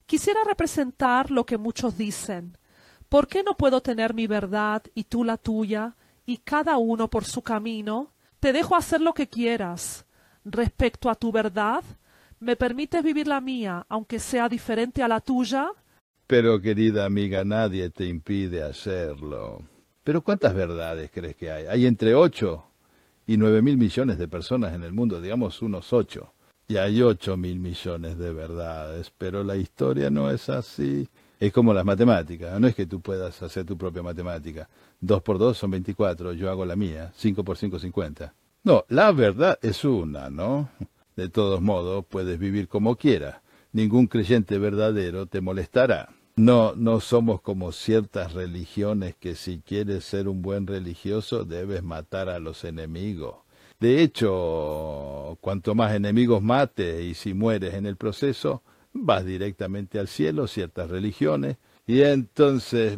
Quisiera representar lo que muchos dicen. ¿Por qué no puedo tener mi verdad y tú la tuya, y cada uno por su camino? Te dejo hacer lo que quieras. Respecto a tu verdad, ¿me permites vivir la mía, aunque sea diferente a la tuya? Pero, querida amiga, nadie te impide hacerlo. Pero ¿cuántas verdades crees que hay? Hay entre 8 y 9.000 millones de personas en el mundo, digamos unos 8. Y hay 8.000 millones de verdades, pero la historia no es así. Es como las matemáticas, no es que tú puedas hacer tu propia matemática. 2 por 2 son 24, yo hago la mía, 5 por 5, 50. No, la verdad es una, ¿no? De todos modos, puedes vivir como quieras. Ningún creyente verdadero te molestará. No somos como ciertas religiones que si quieres ser un buen religioso debes matar a los enemigos. De hecho, cuanto más enemigos mates y si mueres en el proceso, vas directamente al cielo, ciertas religiones. Y entonces,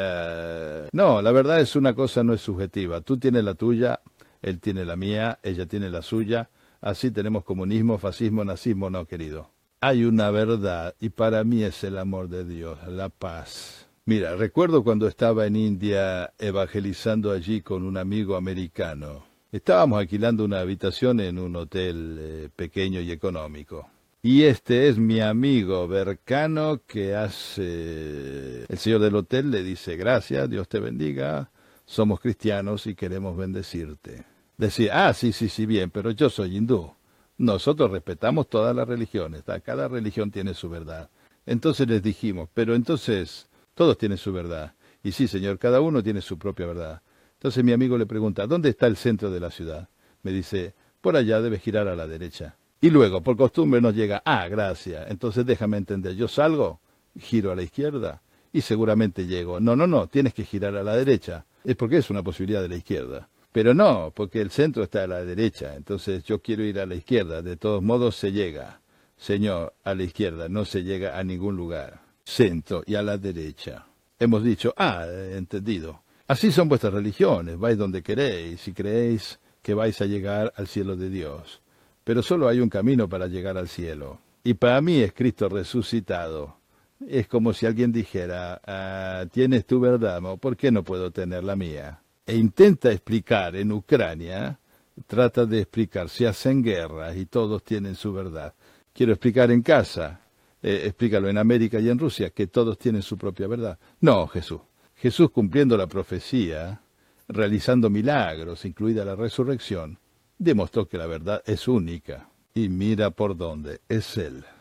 mira, no, la verdad es una cosa, no es subjetiva. Tú tienes la tuya, él tiene la mía, ella tiene la suya. Así tenemos comunismo, fascismo, nazismo, no, querido. Hay una verdad y para mí es el amor de Dios, la paz. Mira, recuerdo cuando estaba en India evangelizando allí con un amigo americano. Estábamos alquilando una habitación en un hotel pequeño y económico. Y este es mi amigo Bercano que hace... El señor del hotel le dice, gracias, Dios te bendiga, somos cristianos y queremos bendecirte. Decía, sí, bien, pero yo soy hindú. Nosotros respetamos todas las religiones, cada religión tiene su verdad. Entonces les dijimos, pero entonces todos tienen su verdad. Y sí, señor, cada uno tiene su propia verdad. Entonces mi amigo le pregunta, ¿dónde está el centro de la ciudad? Me dice, por allá debes girar a la derecha. Y luego, por costumbre, nos llega, gracias. Entonces déjame entender, yo salgo, giro a la izquierda y seguramente llego. No, tienes que girar a la derecha. Es porque es una posibilidad de la izquierda. Pero no, porque el centro está a la derecha, entonces yo quiero ir a la izquierda, de todos modos se llega. Señor, a la izquierda no se llega a ningún lugar. Centro y a la derecha. Hemos dicho, entendido. Así son vuestras religiones, vais donde queréis y creéis que vais a llegar al cielo de Dios. Pero solo hay un camino para llegar al cielo. Y para mí es Cristo resucitado. Es como si alguien dijera, tienes tu verdad, ¿por qué no puedo tener la mía? E intenta explicar en Ucrania, trata de explicar, se hacen guerras y todos tienen su verdad. Quiero explicar en casa, explícalo en América y en Rusia, que todos tienen su propia verdad. No, Jesús cumpliendo la profecía, realizando milagros, incluida la resurrección, demostró que la verdad es única. Y mira por dónde, es Él.